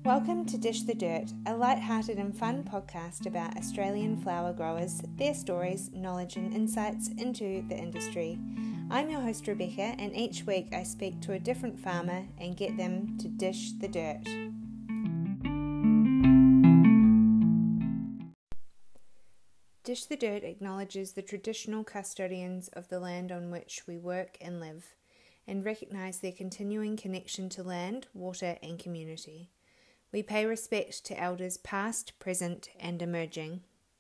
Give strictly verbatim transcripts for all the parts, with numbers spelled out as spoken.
Welcome to Dish the Dirt, a light-hearted and fun podcast about Australian flower growers, their stories, knowledge and insights into the industry. I'm your host Rebecca, and each week I speak to a different farmer and get them to dish the dirt. Dish the Dirt acknowledges the traditional custodians of the land on which we work and live, and recognise their continuing connection to land, water and community. We pay respect to elders past, present and emerging.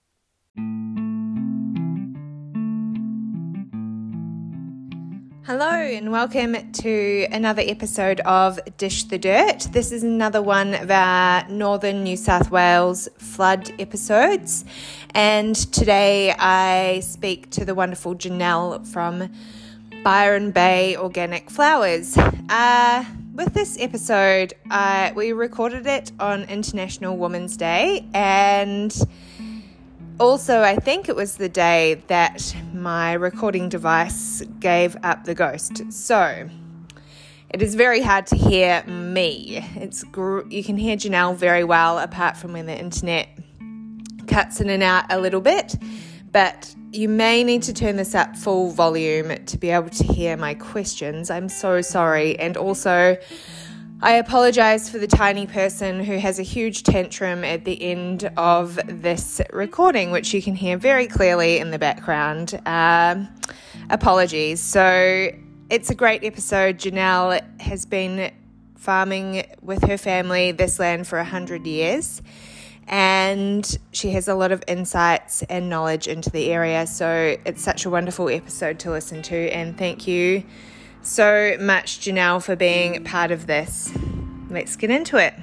Hello and welcome to another episode of Dish the Dirt. This is another one of our Northern New South Wales flood episodes, and today I speak to the wonderful Janelle from Byron Bay Organic Flowers. Uh, with this episode, uh, we recorded it on International Women's Day, and also I think it was the day that my recording device gave up the ghost. So it is very hard to hear me. It's gr- you can hear Janelle very well, apart from when the internet cuts in and out a little bit, but you may need to turn this up full volume to be able to hear my questions. I'm so sorry. And also, I apologise for the tiny person who has a huge tantrum at the end of this recording, which you can hear very clearly in the background. Um, apologies. So it's a great episode. Janelle has been farming with her family this land for one hundred years. And she has a lot of insights and knowledge into the area, so it's such a wonderful episode to listen to, and thank you so much, Janelle, for being part of this. Let's get into it.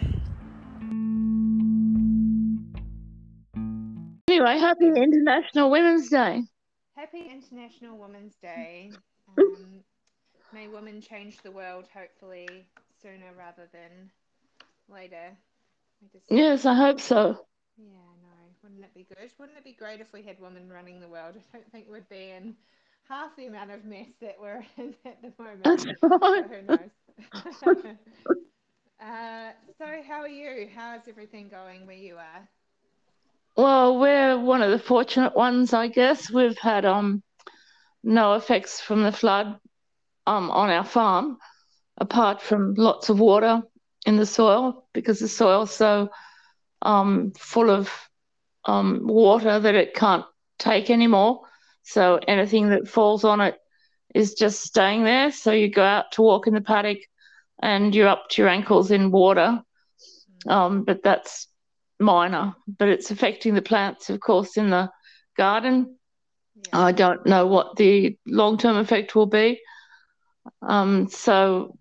Anyway, happy International Women's Day. Happy International Women's Day. Um, may women change the world, hopefully sooner rather than later. I just... Yes, I hope so. Yeah, no. Wouldn't it be good? Wouldn't it be great if we had women running the world? I don't think we'd be in half the amount of mess that we're in at the moment. That's right. So who knows? uh, so how are you? How's everything going where you are? Well, we're one of the fortunate ones, I guess. We've had um no effects from the flood um on our farm, apart from lots of water in the soil, because the soil's so um, full of um, water that it can't take anymore. So anything that falls on it is just staying there. So you go out to walk in the paddock and you're up to your ankles in water. Um, but that's minor. But it's affecting the plants, of course, in the garden. Yeah. I don't know what the long-term effect will be. Um, so...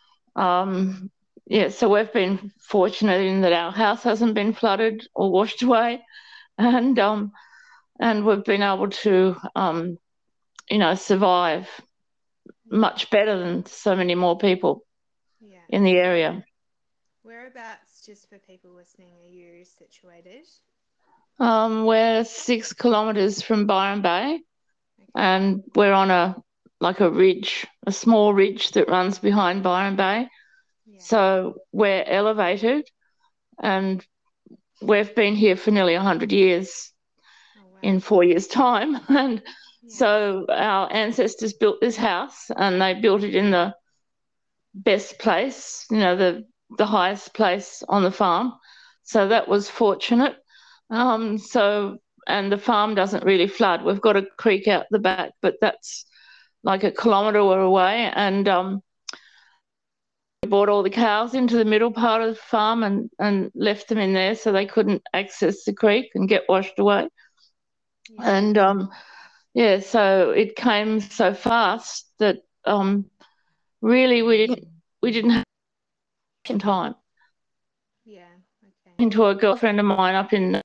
Um, Yeah, so we've been fortunate in that our house hasn't been flooded or washed away, and um, and we've been able to, um, you know, survive much better than so many more people yeah. in the area. Whereabouts, just for people listening, are you situated? Um, we're six kilometres from Byron Bay, okay. And we're on a like a ridge, a small ridge that runs behind Byron Bay. Yeah. So we're elevated, and we've been here for nearly one hundred years oh, wow. in four years' time. And yeah. So our ancestors built this house, and they built it in the best place, you know, the, the highest place on the farm. So that was fortunate. Um, so, and the farm doesn't really flood. We've got a creek out the back, but that's like a kilometre away, and um, we brought all the cows into the middle part of the farm and, and left them in there so they couldn't access the creek and get washed away. Yeah. And, um, yeah, so it came so fast that um, really we didn't, we didn't have in time. Yeah, okay. Into a girlfriend of mine up in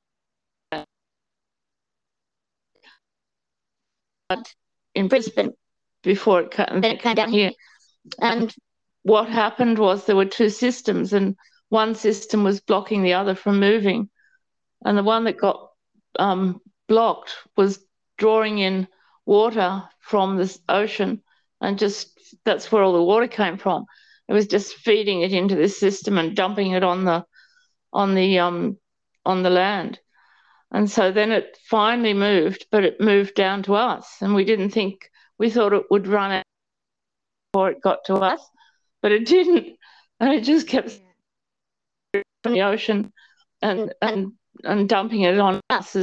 in Brisbane before it came, and then it came down here. And what happened was there were two systems, and one system was blocking the other from moving. And the one that got um, blocked was drawing in water from the ocean, and just that's where all the water came from. It was just feeding it into this system and dumping it on the on the um on the land. And so then it finally moved, but it moved down to us, and we didn't think we thought it would run out before it got to us, but it didn't, and it just kept Yeah. in the ocean and and and dumping it on us.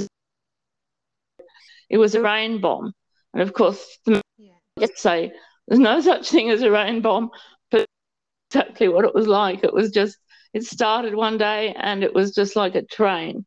It was a rain bomb, and of course, the Yeah. just say there's no such thing as a rain bomb, but exactly what it was like. It was just it started one day, and it was just like a train,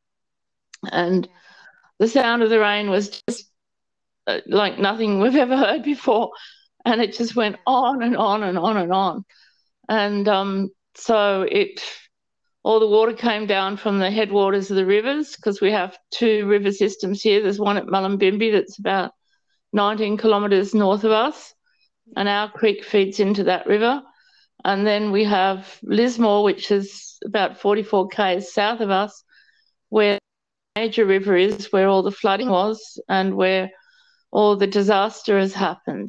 and Yeah. the sound of the rain was just uh, like nothing we've ever heard before, and it just went Yeah. on and on and on and on, and um, so it all the water came down from the headwaters of the rivers, because we have two river systems here. There's one at Mullumbimby that's about nineteen kilometres north of us, and Yeah. our creek feeds into that river. And then we have Lismore, which is about forty-four k's south of us, where the major river is, where all the flooding was and where all the disaster has happened.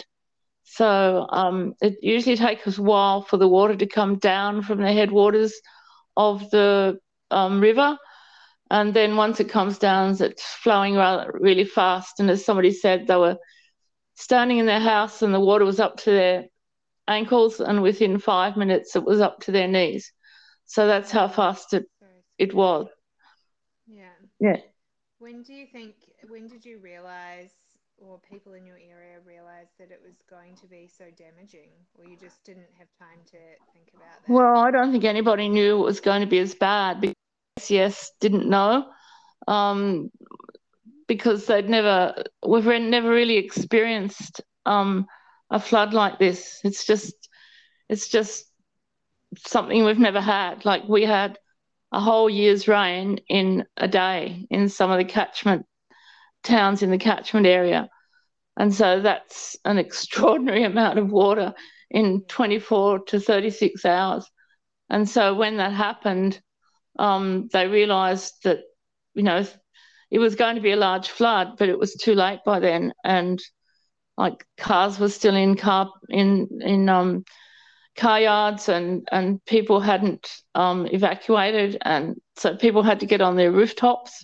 So um, it usually takes a while for the water to come down from the headwaters of the um, river. And then once it comes down, it's flowing rather, really fast. And as somebody said, they were standing in their house and the water was up to their ankles, and within five minutes it was up to their knees. So that's how fast it, it was. Yeah. Yeah. When do you think, when did you realize, or people in your area realize, that it was going to be so damaging, or you just didn't have time to think about that? Well, I don't think anybody knew it was going to be as bad, because S E S didn't know, um, because they'd never, we've never really experienced um, a flood like this. It's just, it's just something we've never had. Like, we had a whole year's rain in a day in some of the catchment towns in the catchment area. And so that's an extraordinary amount of water in twenty-four to thirty-six hours. And so when that happened, um, they realised that, you know, it was going to be a large flood, but it was too late by then. And like, cars were still in car in in um, car yards, and and people hadn't um, evacuated, and so people had to get on their rooftops.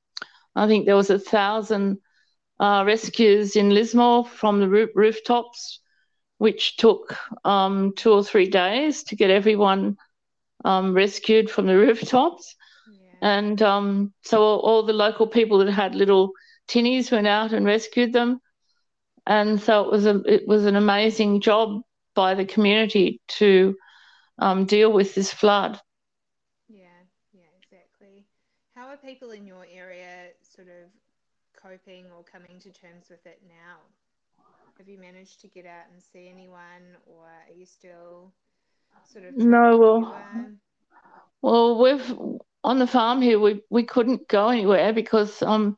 I think there was a thousand uh, rescues in Lismore from the roof- rooftops, which took um, two or three days to get everyone um, rescued from the rooftops. Yeah. And um, so all, all the local people that had little tinnies went out and rescued them. And so it was a it was an amazing job by the community to um, deal with this flood. Yeah, yeah, exactly. How are people in your area sort of coping or coming to terms with it now? Have you managed to get out and see anyone, or are you still sort of No, trapped where you well, are? well, we've on the farm here. We we couldn't go anywhere because um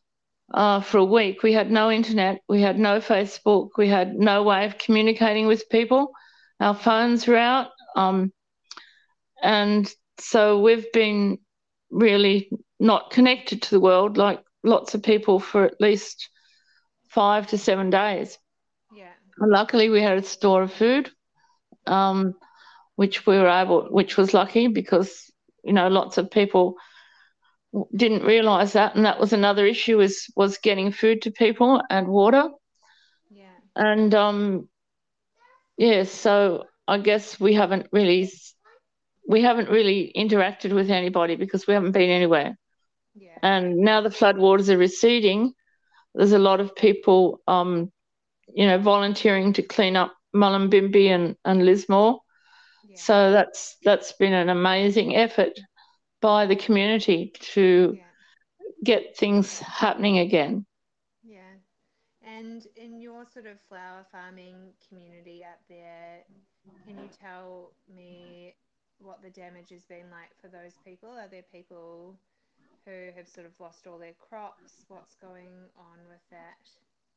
uh for a week we had no internet, we had no Facebook, we had no way of communicating with people. Our phones were out, um, and so we've been really not connected to the world like lots of people for at least five to seven days. Yeah. Luckily, we had a store of food, um, which we were able, which was lucky, because you know lots of people didn't realise that, and that was another issue, is was getting food to people and water. Yeah. And um, yeah, so I guess we haven't really we haven't really interacted with anybody because we haven't been anywhere. Yeah. And now the floodwaters are receding. There's a lot of people, um, you know, volunteering to clean up Mullumbimby and, and Lismore. Yeah. So that's that's been an amazing effort by the community to Yeah. get things happening again. Yeah. And in your sort of flower farming community up there, can you tell me what the damage has been like for those people? Are there people who have sort of lost all their crops? What's going on with that?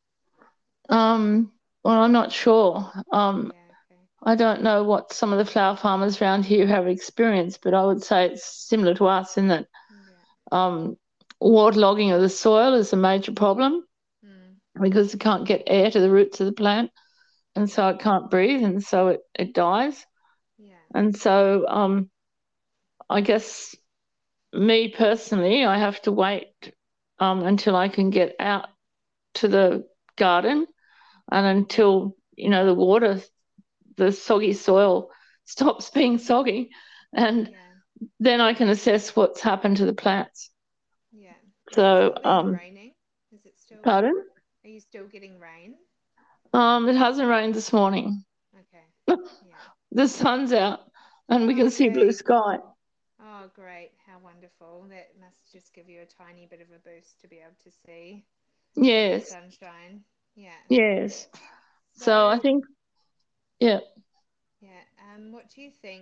Um, well, I'm not sure. Um, Yeah, okay. I don't know what some of the flower farmers around here have experienced, but I would say it's similar to us in that Yeah. um, waterlogging of the soil is a major problem, Mm. because it can't get air to the roots of the plant, and Yeah. so it can't breathe, and so it, it dies. And so um, I guess me personally, I have to wait um, until I can get out to the garden and until, you know, the water, the soggy soil stops being soggy. And Yeah. then I can assess what's happened to the plants. Yeah. Is it So, still then um, raining? Is it still, pardon? are you still getting rain? Um, it hasn't rained this morning. Okay. Yeah. The sun's out and we Oh, can see blue great. sky. Oh, great. How wonderful. That must just give you a tiny bit of a boost to be able to see the Yes, sunshine. Yeah. yes. So I So, think, yeah. yeah. Um, what do you think?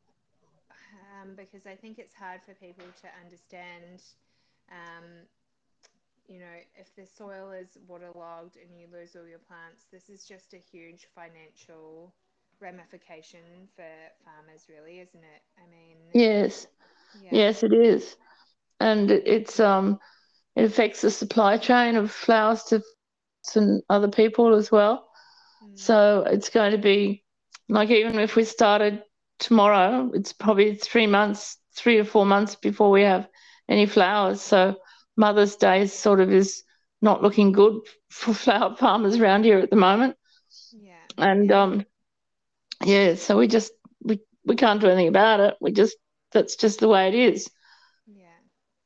Um, because I think it's hard for people to understand, um, you know, if the soil is waterlogged and you lose all your plants, this is just a huge financial ramification for farmers, really, isn't it? I mean, Yes, yeah. yes, it is. And it- it's um it affects the supply chain of flowers to and other people as well. Mm, So it's going to be like even if we started tomorrow, it's probably three months, three or four months before we have any flowers. So Mother's Day sort of is not looking good for flower farmers around here at the moment. yeah. And And um yeah, so we just we we can't do anything about it. We just that's just the way it is. yeah.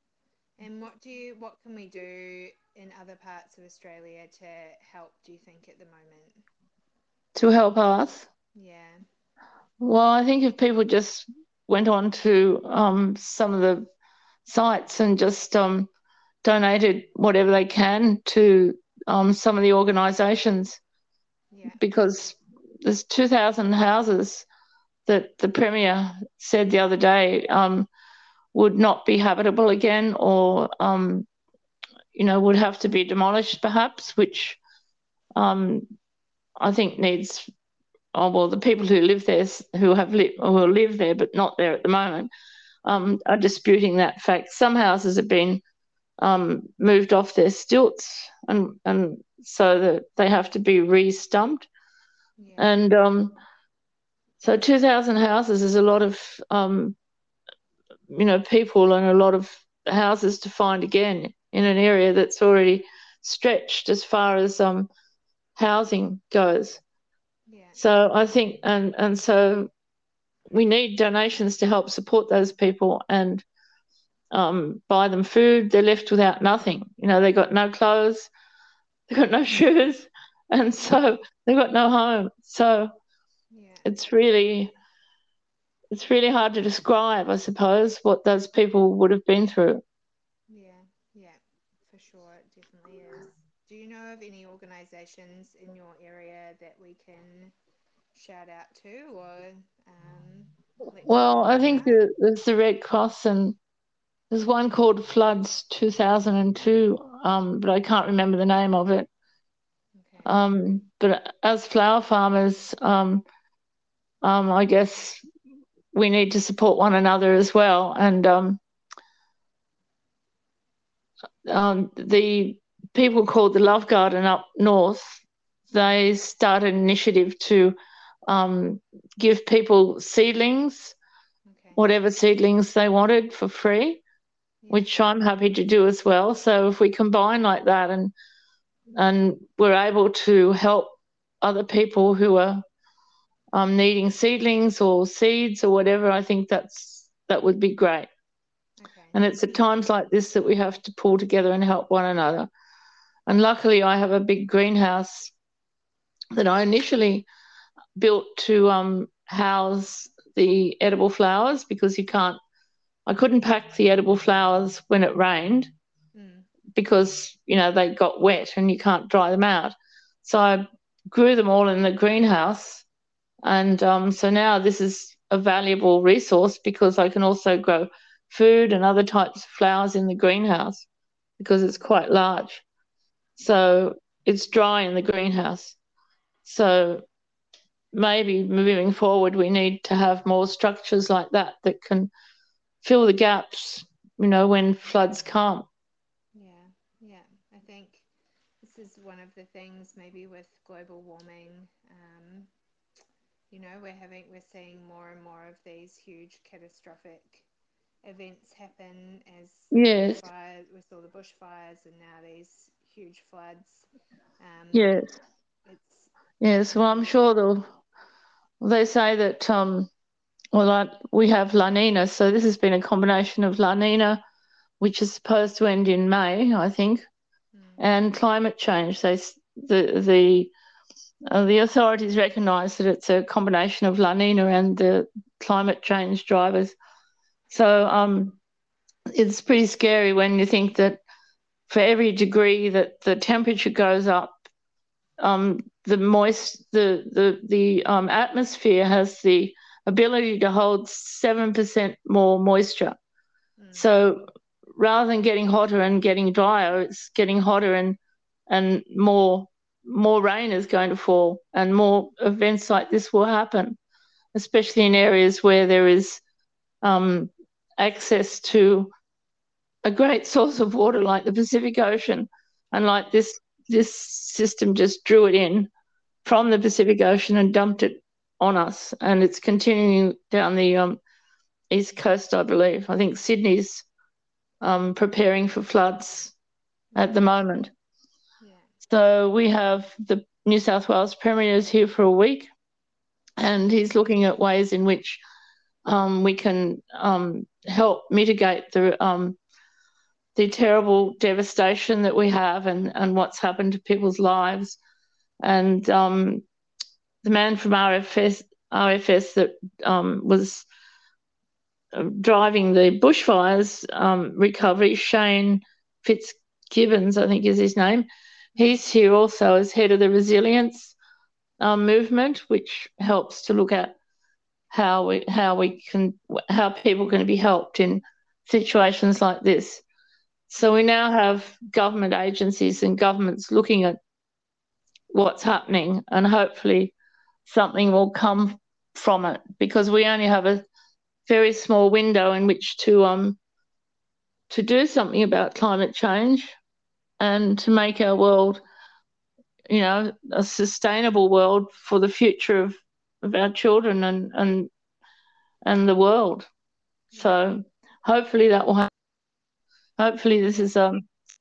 And what do you, what can we do in other parts of Australia to help, do you think, at the moment? To help us. Yeah. Well, I think if people just went on to um, some of the sites and just um, donated whatever they can to um, some of the organisations, Yeah. because there's two thousand houses that the Premier said the other day um, would not be habitable again or, um, you know, would have to be demolished perhaps, which um, I think needs, oh, well, the people who live there, who have li- who live there but not there at the moment, um, are disputing that fact. Some houses have been um, moved off their stilts, and and so that they have to be re-stumped. Yeah. And um, so two thousand houses is a lot of um, you know people and a lot of houses to find again in an area that's already stretched as far as um, housing goes. Yeah. So I think, and and so we need donations to help support those people and um, buy them food. They're left without nothing. You know, they got no clothes, they got no shoes, and so they got no home. So Yeah. it's really, it's really hard to describe, I suppose, what those people would have been through. Yeah. Yeah. For sure. It definitely is. Do you know of any organizations in your area that we can shout out to or um, let people Well, know I think about? the, there's the Red Cross and there's one called Floods two thousand two, um, but I can't remember the name of it. Okay. Um, but as flower farmers, um, um, I guess we need to support one another as well. And um, um, the people called the Love Garden up north, they started an initiative to um, give people seedlings, Okay. whatever seedlings they wanted for free, Yeah. which I'm happy to do as well. So if we combine like that and and we're able to help other people who are um, needing seedlings or seeds or whatever, I think that's that would be great. Okay. And it's at times like this that we have to pull together and help one another. And luckily, I have a big greenhouse that I initially built to um, house the edible flowers because you can't, I couldn't pack the edible flowers when it rained Mm. because, you know, they got wet and you can't dry them out. So I grew them all in the greenhouse. And um, so now this is a valuable resource because I can also grow food and other types of flowers in the greenhouse because it's quite large. So it's dry in the greenhouse. So maybe moving forward, we need to have more structures like that that can fill the gaps, you know, when floods come. Yeah. Yeah. I think this is one of the things maybe with global warming. Um, you know, we're having we're seeing more and more of these huge catastrophic events happen as the Yes, bushfires. We saw the bushfires, and now these huge floods. Um, yes, it's yes. Well, I'm sure they'll, they say that, um, well, like we have La Nina, so this has been a combination of La Nina, which is supposed to end in May, I think, mm, and climate change. They the the uh, the authorities recognise that it's a combination of La Nina and the climate change drivers. So um, it's pretty scary when you think that for every degree that the temperature goes up, um, the moist the the the um, atmosphere has the ability to hold seven percent more moisture. mm, So rather than getting hotter and getting drier, it's getting hotter and and more more rain is going to fall, and more events like this will happen, especially in areas where there is um, access to a great source of water like the Pacific Ocean, and like this this system just drew it in from the Pacific Ocean and dumped it on us, and it's continuing down the um, east coast, I believe. I think Sydney's um, preparing for floods at the yeah, moment. yeah, So we have the New South Wales Premier is here for a week, and he's looking at ways in which um, we can um, help mitigate the um, the terrible devastation that we have, and, and what's happened to people's lives. And um, the man from R F S, R F S that um, was driving the bushfires um, recovery, Shane Fitzgibbons, I think is his name. He's here also as head of the resilience um, movement, which helps to look at how we how we can how people can be helped in situations like this. So we yeah, now have government agencies and governments looking at what's happening, and hopefully something will come from it, because we only have a very small window in which to um to do something about climate change and to make our world, you know, a sustainable world for the future of, of our children and, and and the world. yeah, So hopefully that will happen. Hopefully this yeah, is um,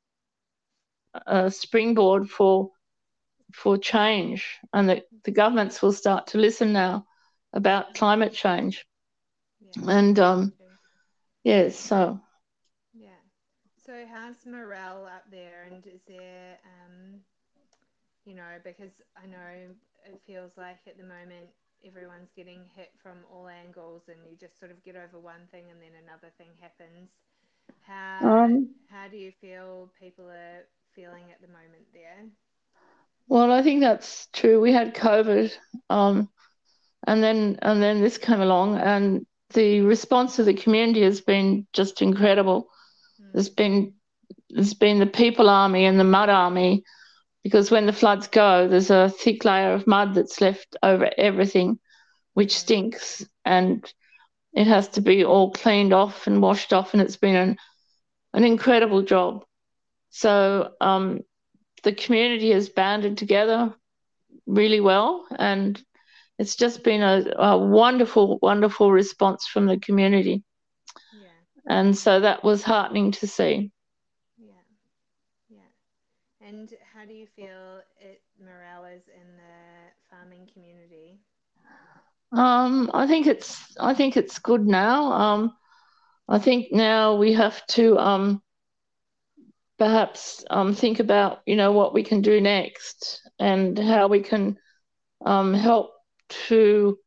a springboard for for change, and that the governments will start to listen now about climate change. yeah. And Me um, too. yes, so Yeah. So how's morale up there, and is there, um, you know, because I know it feels like at the moment everyone's getting hit from all angles, and you just sort of get over one thing and then another thing happens. How um, how do you feel people are feeling at the moment there? well, I think that's true. We had COVID, um, and then and then this came along, and the response of the community has been just incredible. There's Mm, been there's been the people army and the mud army, because when the floods go, there's a thick layer of mud that's left over everything, which yeah, stinks, and it has to be all cleaned off and washed off, and it's been an, an incredible job. So um, the community has banded together really well, and it's just been a, a wonderful, wonderful response from the community. yeah, And so that was heartening to see. yeah, yeah. And how do you feel it morale is in the farming community? Um, I think it's I think it's good now. Um, I think now we have to um, perhaps um, think about, you know, what we can do next, and how we can um, help to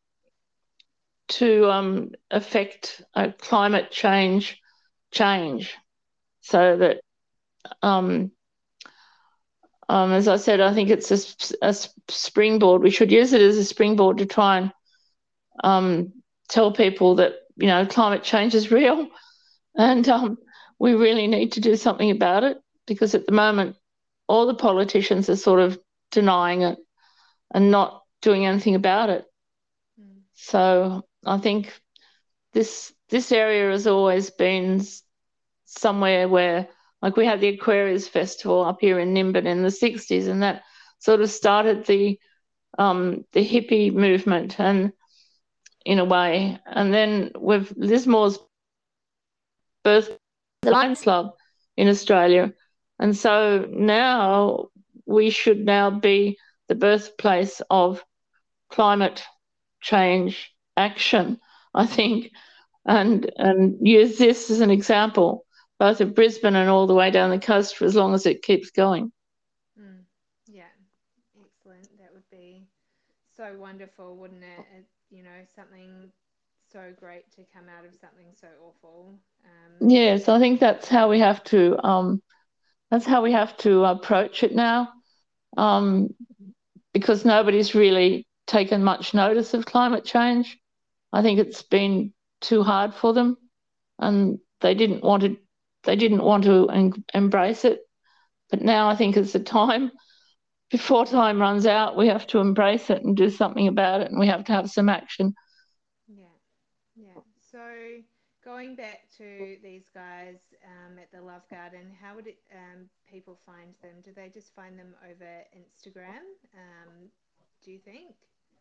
to um, affect a climate change change, so that um, um, as I said, I think it's a, a springboard. We should use it as a springboard to try and um, tell people that, you know, climate change is real, and Yeah, um, we really need to do something about it, because at the moment all the politicians are sort of denying it and not doing anything about it. mm, So I think this this area has always been somewhere where, like, we had the Aquarius Festival up here in Nimbin in the sixties, and that sort of started the um, the hippie movement, and in a way, and then with Lismore's birth, the Lions Club in Australia, and so now we should now be the birthplace of climate change action, I think, and and use this as an example, both of Brisbane and all the way down the coast for as long as it keeps going. Mm. Yeah, excellent. That would be so wonderful, wouldn't it? it? You know, something so great to come out of something so awful. Um, Yes, I think that's how we have to. Um, that's how we have to approach it now, um, because nobody's really taken much notice of climate change. I think it's been too hard for them, and they didn't want to. They didn't want to en- embrace it. But now I think it's the time. Before time runs out, we have to embrace it and do something about it, and we have to have some action. yeah, yeah. So going back to these guys um, at the Love Garden, how would it, um, people find them? Do they just find them over Instagram? Um, do you think?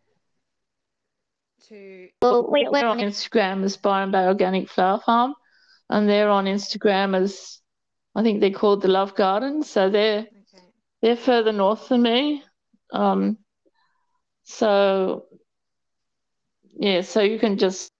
To Well, we- we're on Instagram as Byron Bay Organic Flower Farm, and they're on Instagram as, I think they're called the Love Garden. So they're okay, they're further north than me. Um, so yeah, so you can just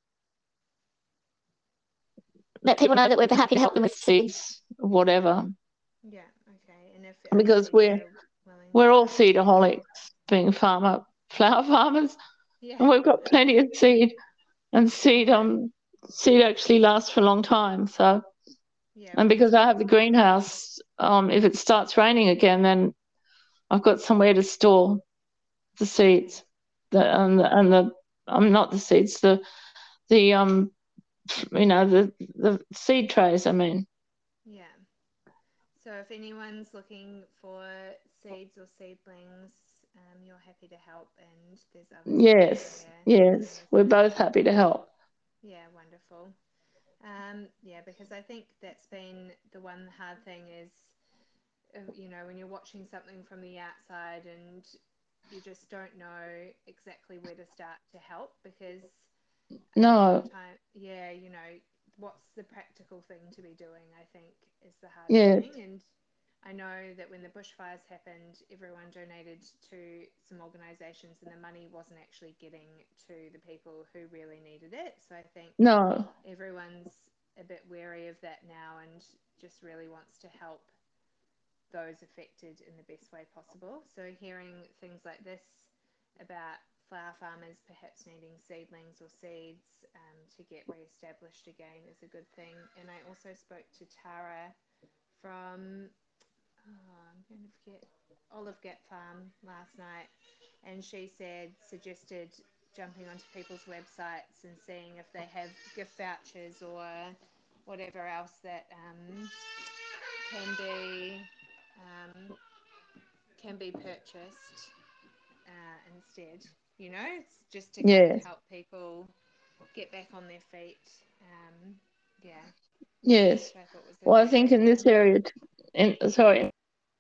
let people know that we're happy to help them with seeds, or whatever, yeah, okay. And if because obviously we're they're willing we're all to, seedaholics, being farmer flower farmers, yeah, and we've got plenty of seed, and seed yeah, um seed actually lasts for a long time. So, yeah, and because I have the wonderful. greenhouse, um, if it starts raining again, then I've got somewhere to store the Okay, seeds, the and the, and the um not the seeds, the the um you know the the seed trays. I mean, yeah. So if anyone's looking for seeds or seedlings, um, you're happy to help, and there's obviously people yes, here in yes, the we're South. both happy to help. Yeah, wonderful. Um, yeah, because I think that's been the one hard thing is, uh, you know, when you're watching something from the outside and you just don't know exactly where to start to help because I think No, sometimes, yeah, you know, what's the practical thing to be doing, I think is the hardest yes, thing. And I know that when the bushfires happened, everyone donated to some organisations and the money wasn't actually getting to the people who really needed it. So I think no, everyone's a bit wary of that now and just really wants to help those affected in the best way possible. So hearing things like this about flower farmers perhaps needing seedlings or seeds um, to get re-established again is a good thing. And I also spoke to Tara from, oh, I'm going to forget, Olive Gap Farm last night, and she said, suggested jumping onto people's websites and seeing if they have gift vouchers or whatever else that um, can be um, can be purchased uh, instead. You know, it's just to kind of yes, help people get back on their feet. Um, yeah, yes. which I thought was a Well, I great think in idea. this area, in sorry,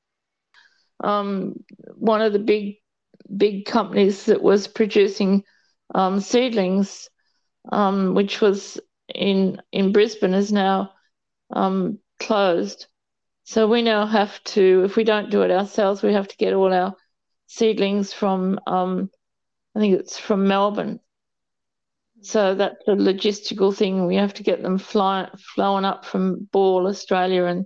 um, one of the big big companies that was producing um, seedlings, um, which was in in Brisbane, is now um, closed. So we now have to, if we don't do it ourselves, we have to get all our seedlings from, um, I think it's from Melbourne. Yeah, So that's a logistical thing. We have to get them fly, flown up from Ball, Australia, and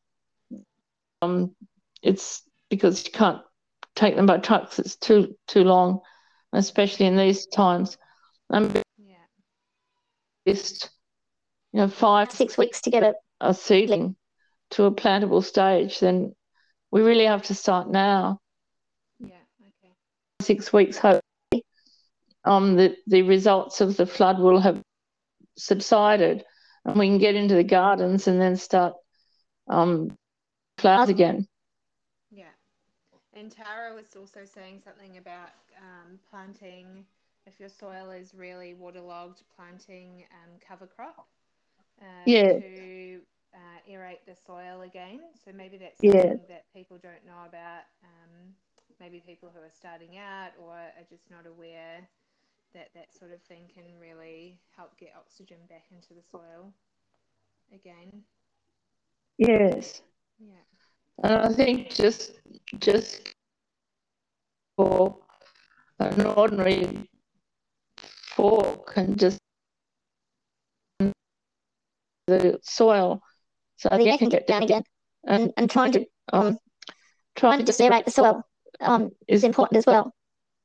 um, it's because you can't take them by trucks. It's too too long, especially in these times. And yeah, just you know five six weeks to get a, a seedling to a plantable stage, then we really have to start now. yeah. Okay. Six weeks, hope um, the the results of the flood will have subsided, and we can get into the gardens and then start um, flowers again. Yeah. And Tara was also saying something about um, planting, if your soil is really waterlogged, planting um, cover crop uh, Yeah, to uh, aerate the soil again. So maybe that's yeah, something that people don't know about. Um, maybe people who are starting out or are just not aware that that sort of thing can really help get oxygen back into the soil again. Yes. Yeah. And I think just just for an ordinary fork and just the soil so the air can get down again, and, and trying to um trying to just aerate the soil um is important as well.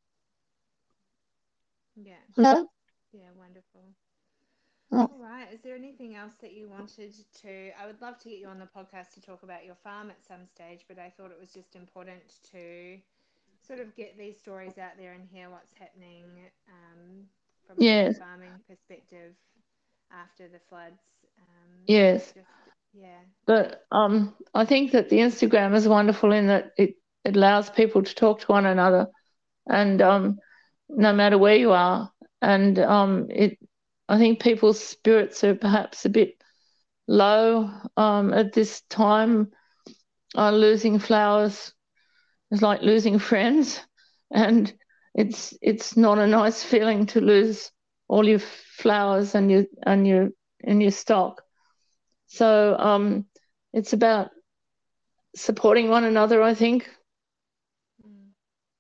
Yeah. No? Yeah, wonderful. Oh. All right. Is there anything else that you wanted to? I would love to get you on the podcast to talk about your farm at some stage, but I thought it was just important to sort of get these stories out there and hear what's happening um, from Yes. a farming perspective after the floods. Um, Yes. just, yeah. But um, I think that the Instagram is wonderful in that it, it allows people to talk to one another, and um, no matter where you are, and um, it. I think people's spirits are perhaps a bit low um, at this time. Uh, losing flowers is like losing friends, and it's it's not a nice feeling to lose all your flowers and your and your and your stock. So um, it's about supporting one another, I think. Mm.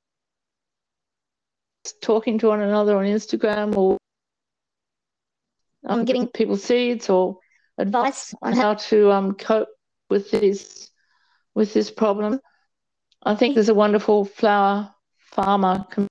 Talking to one another on Instagram, or um, giving people seeds or advice on how to um, cope with this with this problem. I think there's a wonderful flower farmer, and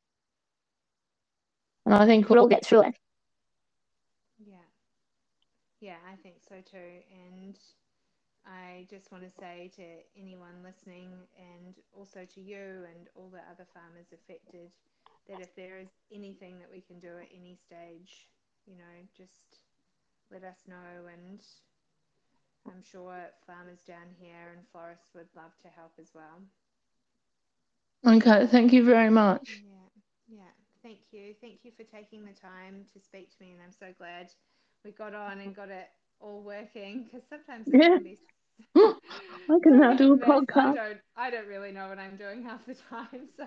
I think we'll all get through it. Yeah. Yeah, I think so too. And I just want to say to anyone listening, and also to you and all the other farmers affected, that if there is anything that we can do at any stage, you know, just let us know. And I'm sure farmers down here and florists would love to help as well. Okay, thank you very much. Yeah, yeah. Thank you. Thank you for taking the time to speak to me, and I'm so glad we got on and got it all working, because sometimes it Yeah. can be I can now do a mess. I podcast. don't I don't really know what I'm doing half the time, so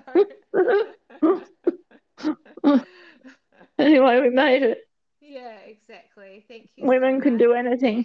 Anyway, we made it. yeah, exactly. Thank you so Women can much. do anything.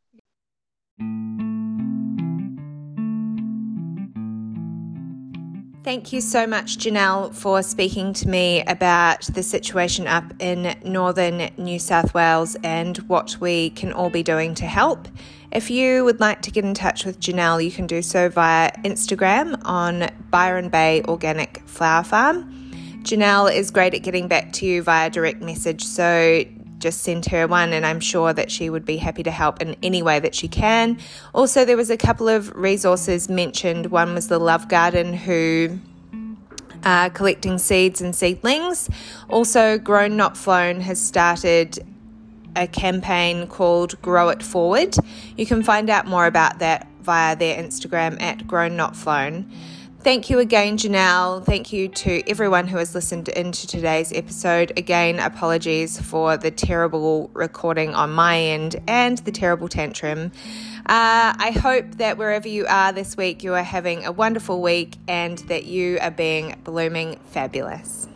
Thank you so much, Janelle, for speaking to me about the situation up in northern New South Wales and what we can all be doing to help. If you would like to get in touch with Janelle, you can do so via Instagram on Byron Bay Organic Flower Farm. Janelle is great at getting back to you via direct message, so just send her one and I'm sure that she would be happy to help in any way that she can. Also, there was a couple of resources mentioned. One was the Love Garden, who are collecting seeds and seedlings. Also, Grown Not Flown has started a campaign called Grow It Forward. You can find out more about that via their Instagram at Grown Not Flown. Thank you again, Janelle. Thank you to everyone who has listened into today's episode. Again, apologies for the terrible recording on my end and the terrible tantrum. Uh, I hope that wherever you are this week, you are having a wonderful week and that you are being blooming fabulous.